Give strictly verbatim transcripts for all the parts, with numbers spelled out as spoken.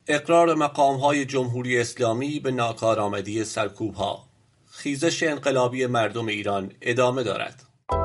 اقرار مقام‌های جمهوری اسلامی به ناکارآمدی سرکوب‌ها. خیزش انقلابی مردم ایران ادامه دارد.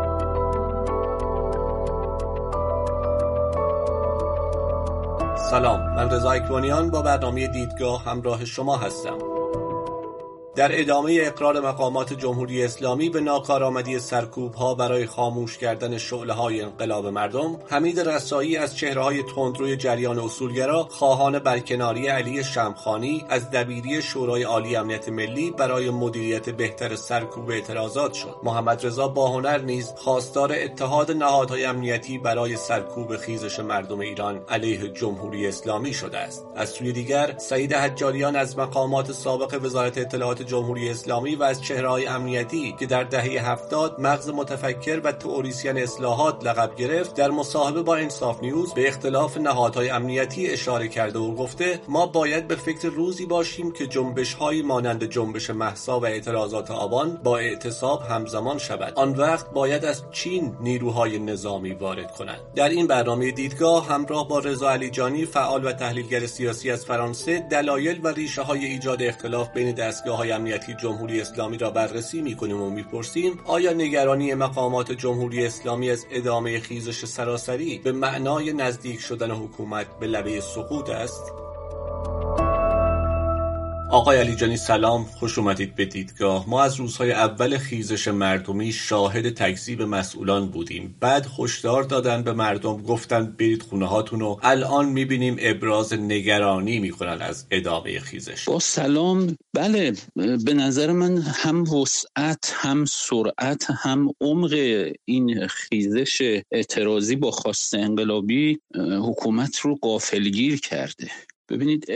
سلام، من رضا اکبانیان با برنامه دیدگاه همراه شما هستم. در ادامه اقرار مقامات جمهوری اسلامی به ناکارآمدی سرکوب‌ها برای خاموش کردن شعله‌های انقلاب مردم، حمید رسایی از چهره‌های تندروی جریان اصولگرا خواهان برکناری علی شمخانی از دبیری شورای عالی امنیت ملی برای مدیریت بهتر سرکوب اعتراضات شد. محمد رضا باهنر نیز خواستار اتحاد نهادهای امنیتی برای سرکوب خیزش مردم ایران علیه جمهوری اسلامی شده است. از سوی دیگر، سعید حجاریان از مقامات سابق وزارت اطلاعات جمهوری اسلامی و از چهره‌های امنیتی که در دهه هفتاد مغز متفکر و تئوریسین اصلاحات لقب گرفت، در مصاحبه با انصاف نیوز به اختلاف نهادهای امنیتی اشاره کرده و گفته ما باید به فکر روزی باشیم که جنبش‌هایی مانند جنبش مهسا و اعتراضات آبان با اعتصاب همزمان شود. آن وقت باید از چین نیروهای نظامی وارد کنند. در این برنامه دیدگاه همراه با رضا علیجانی، فعال و تحلیلگر سیاسی از فرانسه، دلایل و ریشه‌های ایجاد اختلاف بین دستگاه‌های امنیتی جمهوری اسلامی را بررسی می‌کنیم و می‌پرسیم آیا نگرانی مقامات جمهوری اسلامی از ادامه خیزش سراسری به معنای نزدیک شدن حکومت به لبه سقوط است؟ آقای علیجانی سلام، خوش اومدید به دیدگاه. ما از روزهای اول خیزش مردمی شاهد تکذیب مسئولان بودیم. بعد هشدار دادن به مردم، گفتن برید خونه هاتون و الان میبینیم ابراز نگرانی میکنن از ادامه خیزش. با سلام، بله، به نظر من هم وسعت، هم سرعت، هم عمق این خیزش اعتراضی با خواست انقلابی حکومت رو غافلگیر کرده. ببینید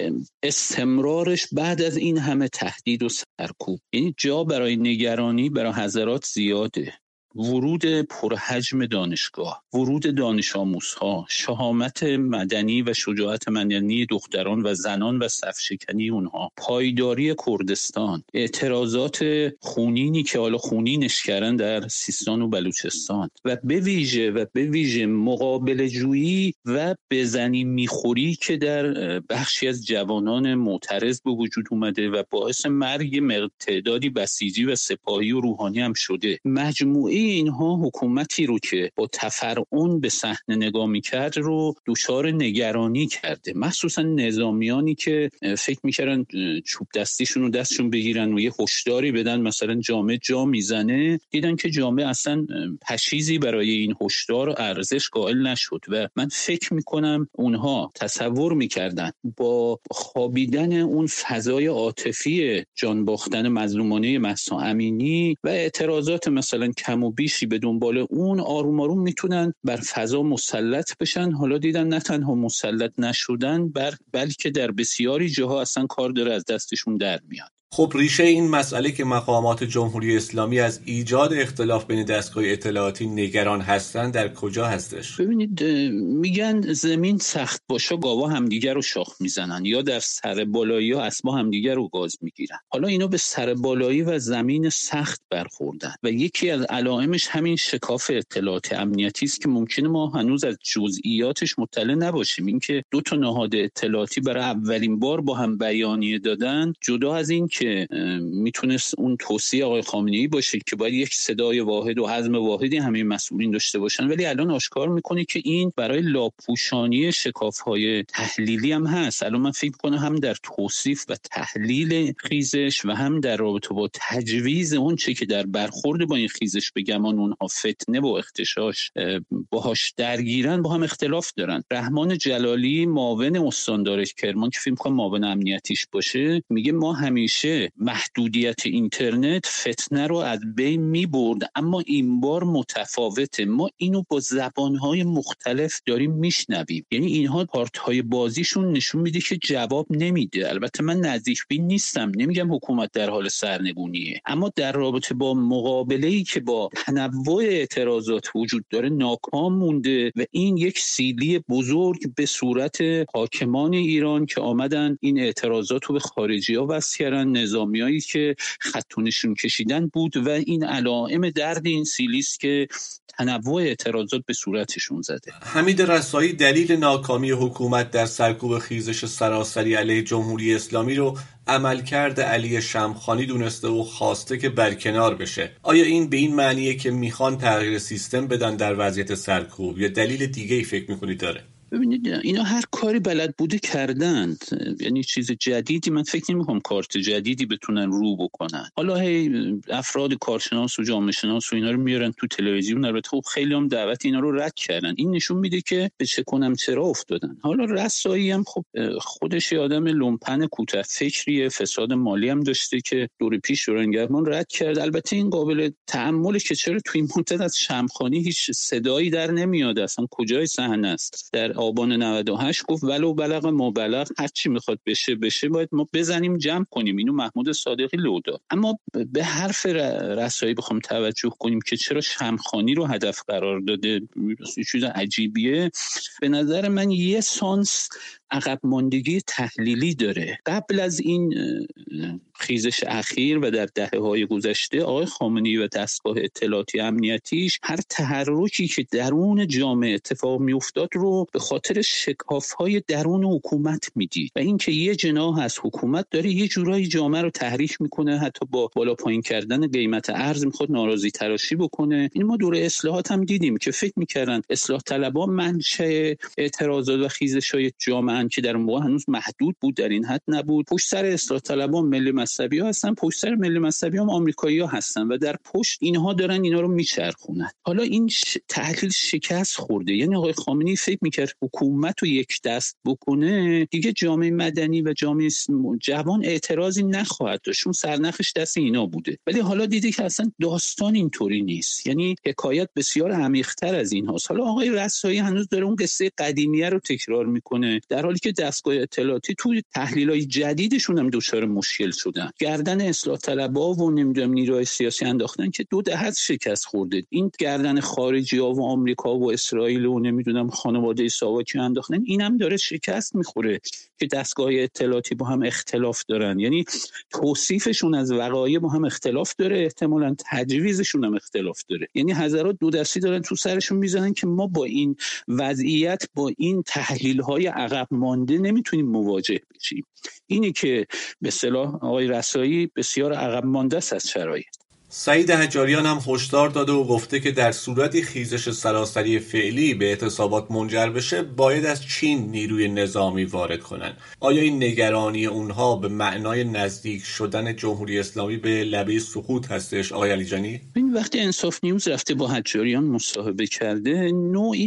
استمرارش بعد از این همه تهدید و سرکوب، یعنی جا برای نگرانی برای حضرات زیاده. ورود پرحجم دانشگاه، ورود دانش آموزها، شهامت مدنی و شجاعت مدنی دختران و زنان و صف شکنی اونها، پایداری کردستان، اعتراضات خونینی که حالا خونینش کردن در سیستان و بلوچستان و به ویژه و به ویژه مقابله جویی و بزنی میخوری که در بخشی از جوانان معترض به وجود اومده و باعث مرگ تعدادی بسیجی و سپاهی و روحانی هم شده. مجموعه اینها حکومتی رو که با تفرعن به صحنه نگاه میکرد رو دچار نگرانی کرده، مخصوصا نظامیانی که فکر میکردن چوب دستیشون رو دستشون بگیرن و یه هشداری بدن، مثلا جامعه جا میزنه، دیدن که جامعه اصلا پشیزی برای این هشدار و ارزش قائل نشد و من فکر میکنم اونها تصور میکردن با خوابیدن اون فضای عاطفی جان باختن مظلومانه مهسا امینی و اعتراضات مثلا کم و بیشی به دنبال اون، آروم آروم میتونن بر فضا مسلط بشن. حالا دیدن نه تنها مسلط نشدن بلکه در بسیاری جاها اصلا کار داره از دستشون در میاد. خب ریشه این مسئله که مقامات جمهوری اسلامی از ایجاد اختلاف بین دستگاه اطلاعاتی نگران هستند در کجا هستش؟ ببینید، میگن زمین سخت باشه گاوا همدیگر رو شاخ میزنن یا در سر بالایی ها اسبا همدیگر رو گاز میگیرن. حالا اینا به سر بالایی و زمین سخت برخوردن و یکی از علائمش همین شکاف اطلاعات امنیتی است که ممکنه ما هنوز از جزئیاتش مطلع نباشیم. اینکه دو تا نهاد اطلاعاتی برای اولین بار با هم بیانیه دادن، جدا از این که میتونست اون توصیه آقای خامنه‌ای باشه که باید یک صدای واحد و عزم واحدی همه مسئولین داشته باشن، ولی الان آشکار میکنه که این برای لاپوشانی شکاف‌های تحلیلی هم هست. الان من فکر کنم هم در توصیف و تحلیل خیزش و هم در رابطه با تجویز اون چه که در برخورد با این خیزش به گمان اونها فتنه و اختشاش باهاش درگیرن با هم اختلاف دارن. رحمان جلالی، معاون استاندار کرمان که فکر کنم معاون امنیتیش باشه، میگه ما همیشه محدودیت اینترنت فتنه رو از بین میبرد، اما این بار متفاوته. ما اینو با زبانهای مختلف داریم میشنویم، یعنی اینها پارت‌های بازیشون نشون میده که جواب نمیده. البته من نزدیک بین نیستم، نمیگم حکومت در حال سرنگونیه، اما در رابطه با مقابله‌ای که با تنوع اعتراضات وجود داره ناکام مونده و این یک سیلی بزرگ به صورت حاکمان ایران که آمدن این اعتراضات رو به خارجی‌ها وصل کردن، نظامیایی که خط و نشون کشیدن بود و این علائم درد این سیلیست که تنوع اعتراضات به صورتشون زده. حمید رسایی دلیل ناکامی حکومت در سرکوب خیزش سراسری علیه جمهوری اسلامی رو عملکرد علی شمخانی دونسته و خواسته که برکنار بشه. آیا این به این معنیه که میخوان تغییر سیستم بدن در وضعیت سرکوب یا دلیل دیگه ای فکر میکنید داره؟ ببینید اینا هر کاری بلد بوده کردند، یعنی چیز جدیدی من فکر نمی‌کنم کارت جدیدی بتونن رو بکنن. حالا هی افراد کارشناس و جامعه شناس و اینا رو میارن تو تلویزیون، البته خب خیلی هم دعوت اینا رو رد کردن. این نشون میده که به چه کنم چرا افتادن. حالا رسایی هم خب خودش آدم لومپن کوته فکریه، فساد مالی هم داشته که دور پیش شورانگهمان رد کرد. البته این قابل تأمله که چرا تو این مدت از شمخانی هیچ صدایی در نمیاد، اصلا کجای صحنه است. در آبان نود و هشت گفت ولو بلغ مبلغ، هر چی میخواد بشه بشه، باید ما بزنیم جمع کنیم. اینو محمود صادقی لو داد. اما به حرف رسایی بخوام توجه کنیم که چرا شمخانی رو هدف قرار داده، یه چیز عجیبیه. به نظر من یه سانس عقب ماندگی تحلیلی داره. قبل از این خیزش اخیر و در دهه‌های گذشته آقای خامنه‌ای و دستگاه اطلاعاتی امنیتیش هر تحرکی که درون جامعه اتفاق میافتاد رو به خاطر شکاف‌های درون حکومت میدید و اینکه یه جناح از حکومت داره یه جورایی جامعه رو تحریک میکنه، حتی با بالا پایین کردن قیمت ارز میخواد ناراضی تراشی بکنه. این ما دوره اصلاحات هم دیدیم که فکر میکردن اصلاح طلبان منشأ اعتراضات و خیزش‌های جامعه که در اون موقع هنوز محدود بود، در این حد نبود. پشت سر اصلاح طلبان ملی مذهبی‌ها هستن، پشت سر ملی مذهبی‌ها هم آمریکایی‌ها هستن و در پشت اینها دارن اینا رو میچرخونن. حالا این ش... تحلیل شکست خورده. یعنی آقای خامنه‌ای فکر میکرد حکومت رو یک دست بکنه دیگه جامعه مدنی و جامعه جوان اعتراضی نخواهد داشت، اون سرنخش دست اینا بوده. ولی حالا دیدی که اصلا داستان اینطوری نیست، یعنی حکایت بسیار عمیق‌تر از این هاست. حالا آقای رسایی هنوز داره اون قصه قدیمیه رو تکرار میکنه، در حالی که دستگاه اطلاعاتی توی تحلیل‌های جدیدشون هم دچار مشکل شدن. گردن اصلاح طلب‌ها و نمیدونم نیروهای سیاسی انداختن که دو دهه شکست خورده. این گردن خارجی‌ها و آمریکا و اسرائیل و نمیدونم خانواده ساواکی انداختن، اینم داره شکست میخوره که دستگاه اطلاعاتی با هم اختلاف دارن. یعنی توصیفشون از وقایع با هم اختلاف داره، احتمالاً تجویزشون هم اختلاف داره. یعنی حضرات دو دستی دارن تو سرشون میزنن که ما با این وضعیت، با این تحلیل‌های عقب مانده نمیتونیم مواجه بشیم. اینی که به اصطلاح آقای رسایی بسیار عقب مانده است از شرایط. سعید حجاریان هم هشدار داده و گفته که در صورتی خیزش سراسری فعلی به اعتصابات منجر بشه باید از چین نیروی نظامی وارد کنن. آیا این نگرانی اونها به معنای نزدیک شدن جمهوری اسلامی به لبه سقوط هستش آقای علیجانی؟ این وقتی انصاف نیوز رفته با حجاریان مصاحبه کرده، نوعی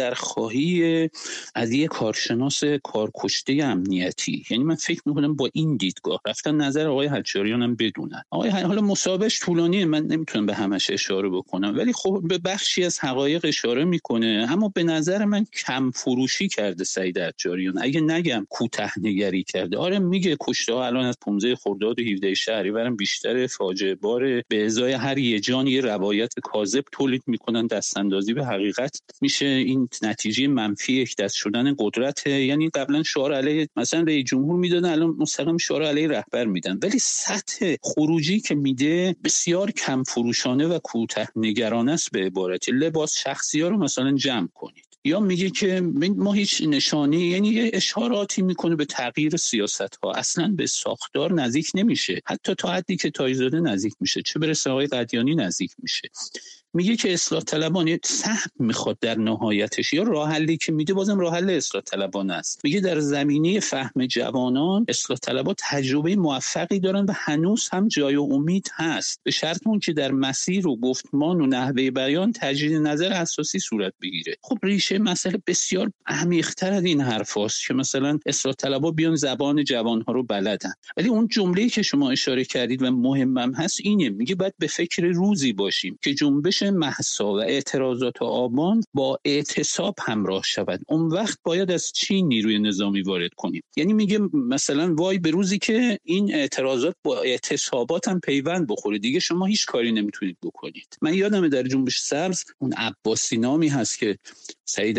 نظرخواهی از یک کارشناس کارکشته امنیتی، یعنی من فکر میکنم با این دیدگاه رفتن نظر آقای حجاریان هم بدونن. آقای حالا مصاحبهش طولانی، من نمیتونم به همش اشاره بکنم، ولی خب به بخشی از حقایق اشاره میکنه. اما به نظر من کم فروشی کرده سعید حجاریان، اگه نگم کوتاه نگری کرده. آره میگه کشته ها الان از پانزده خرداد و هفده شهریورم بیشتر، فاجعه باره، به ازای هر یه جان یه روایت کاذب تولید میکنن، دستاندازی به حقیقت میشه. این نتیجه منفی یک دست شدن قدرت. یعنی قبلا شعار علیه مثلا رئیس جمهور میدادن، الان مستقیم شعار علیه رهبر میدن، ولی سطح خروجی که میده بسیار کم فروشانه و کوتاه نگرانه است. به عبارتی لباس شخصی ها رو مثلا جمع کنید. یا میگه که ما هیچ نشانی، یعنی یه اشاراتی میکنه به تغییر سیاست ها، اصلا به ساختار نزدیک نمیشه، حتی تا حدی که تایزاده نزدیک میشه، چه برسه آقای قدیانی نزدیک میشه. میگه که اصلاح طلبان سهم میخواد در نهایتش، یا راه حلی که میده بازم راه حل اصلاح طلبان است. میگه در زمینه فهم جوانان اصلاح طلبان تجربه موفقی دارن و هنوز هم جای امید هست، به شرط اون که در مسیر و گفتمان و نحوه بیان تجدید نظر اساسی صورت بگیره. خب ریشه مسئله بسیار عمیق‌تر از این حرفاست که مثلا اصلاح طلبان بیان زبان جوانها رو بلدن. ولی اون جمله‌ای که شما اشاره کردید و مهمم هست اینه، میگه باید به فکر روزی باشیم که جنبش مهسا و اعتراضات آبان با اعتصاب همراه شود، اون وقت باید از چی نیروی نظامی وارد کنیم. یعنی میگه مثلا وای به روزی که این اعتراضات با اعتصابات هم پیوند بخوره، دیگه شما هیچ کاری نمیتونید بکنید. من یادمه در جنبش سبز اون عباسی نامی هست که سعید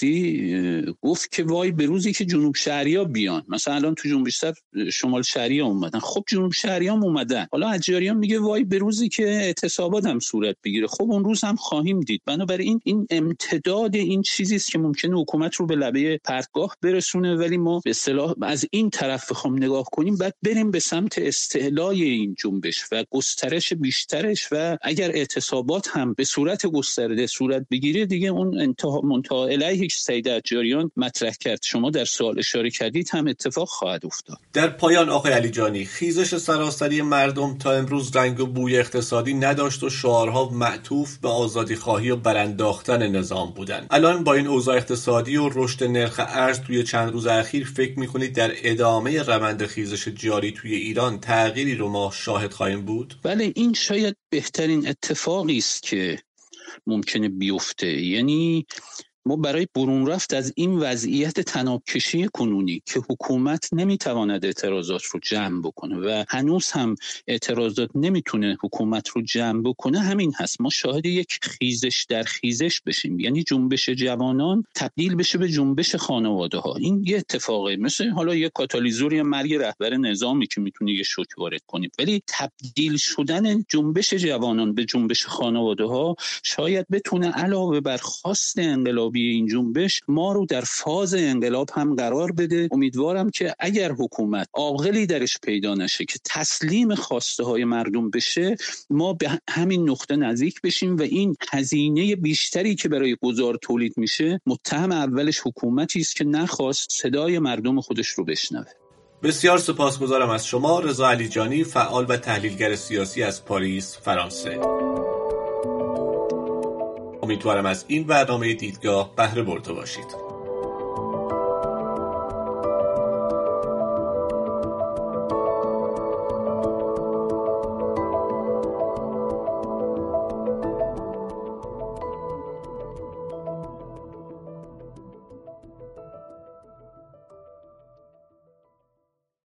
عباسی گفت که وای به روزی که جنوب شهریا بیان. مثلا الان تو جنبش سبز شمال شهریا اومدن، خب جنوب شهریا هم اومدن، حالا حجاریان میگه وای به روزی که اعتصابات هم صورت بگیره. خب اون روز هم خواهیم دید. بنابراین این امتداد این چیزی است که ممکنه حکومت رو به لبه پرتگاه برسونه، ولی ما به اصطلاح از این طرف بخوام نگاه کنیم بعد بریم به سمت استعلای این جنبش و گسترش بیشترش، و اگر اعتصابات هم به صورت گسترده صورت بگیره دیگه اون انتها منتها الیه که سید حجاریان مطرح کرد شما در سوال اشاره کردید هم اتفاق خواهد افتاد. در پایان آقای علیجانی، خیزش سراسری مردم تا امروز رنگ و بوی اقتصادی نداشت و شعارها معطوف به آزادیخواهی و برانداختن نظام بودند. الان با این اوضاع اقتصادی و رشد نرخ ارز توی چند روز اخیر فکر می‌کنید در ادامه روند خیزش جاری توی ایران تغییری رو ما شاهد خواهیم بود؟ بله، این شاید بهترین اتفاقی است که ممکنه بیفته. یعنی ما برای برون رفت از این وضعیت تنابکشی کنونی که حکومت نمیتواند اعتراضات رو جمع بکنه و هنوز هم اعتراضات نمیتونه حکومت رو جمع بکنه، همین هست. ما شاهد یک خیزش در خیزش بشیم، یعنی جنبش جوانان تبدیل بشه به جنبش خانواده ها. این یه اتفاقه، مثل حالا یه کاتالیزور یا مرگ رهبر نظامی که میتونه یه شوک وارد کنیم، ولی تبدیل شدن جنبش جوانان به جنبش خانواده ها شاید بتونه علاوه بر خواست انقلاب این جنبش ما رو در فاز انقلاب هم قرار بده. امیدوارم که اگر حکومت عاقلی درش پیدا نشه که تسلیم خواسته های مردم بشه، ما به همین نقطه نزدیک بشیم و این هزینه بیشتری که برای گذار تولید میشه متهم اولش حکومتی است که نخواست صدای مردم خودش رو بشنوه. بسیار سپاسگزارم از شما رضا علیجانی، فعال و تحلیلگر سیاسی از پاریس، فرانسه. امیدوارم از این برنامه دیدگاه بهره برده باشید.